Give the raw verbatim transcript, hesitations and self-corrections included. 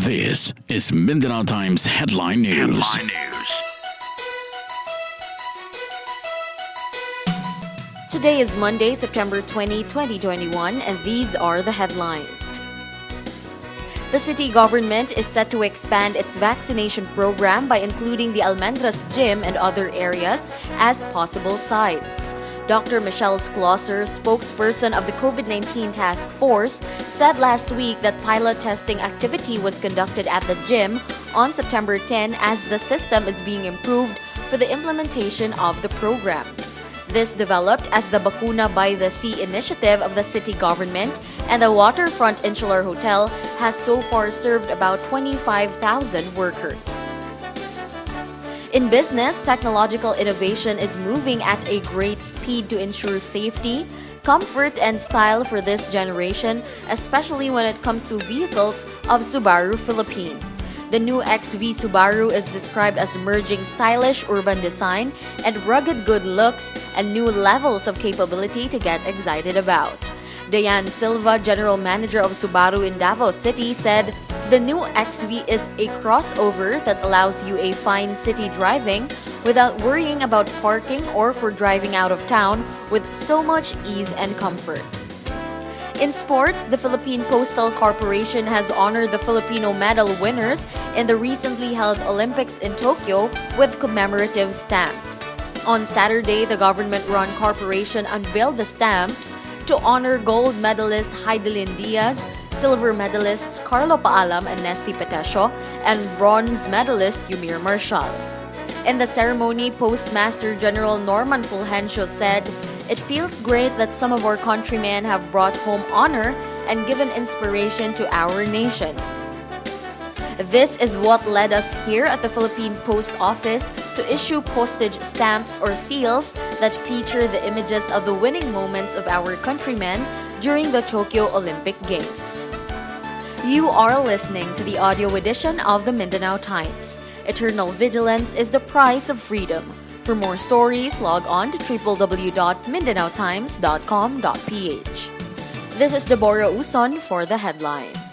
This is Mindanao Times Headline News. Headline News. Today is Monday, September twentieth, twenty twenty-one, and these are the headlines. The city government is set to expand its vaccination program by including the Almendras Gym and other areas as possible sites. Doctor Michelle Schlosser, spokesperson of the COVID nineteen task force, said last week that pilot testing activity was conducted at the gym on September tenth as the system is being improved for the implementation of the program. This developed as the Bakuna by the Sea initiative of the city government, and the Waterfront Insular Hotel has so far served about twenty-five thousand workers. In business, technological innovation is moving at a great speed to ensure safety, comfort, and style for this generation, especially when it comes to vehicles of Subaru Philippines. The new X V Subaru is described as merging stylish urban design and rugged good looks and new levels of capability to get excited about. Dayan Silva, general manager of Subaru in Davao City, said, "The new X V is a crossover that allows you a fine city driving without worrying about parking or for driving out of town with so much ease and comfort." In sports, the Philippine Postal Corporation has honored the Filipino medal winners in the recently held Olympics in Tokyo with commemorative stamps. On Saturday, the government-run corporation unveiled the stamps to honor gold medalist Heidelin Diaz, silver medalists Carlo Paalam and Nesty Petesio, and bronze medalist Yumir Marshall. In the ceremony, Postmaster General Norman Fulgencio said, "It feels great that some of our countrymen have brought home honor and given inspiration to our nation. This is what led us here at the Philippine Post Office to issue postage stamps or seals that feature the images of the winning moments of our countrymen during the Tokyo Olympic Games." You are listening to the audio edition of the Mindanao Times. Eternal vigilance is the price of freedom. For more stories, log on to w w w dot mindanao times dot com dot p h. This is Deborah Uson for the headlines.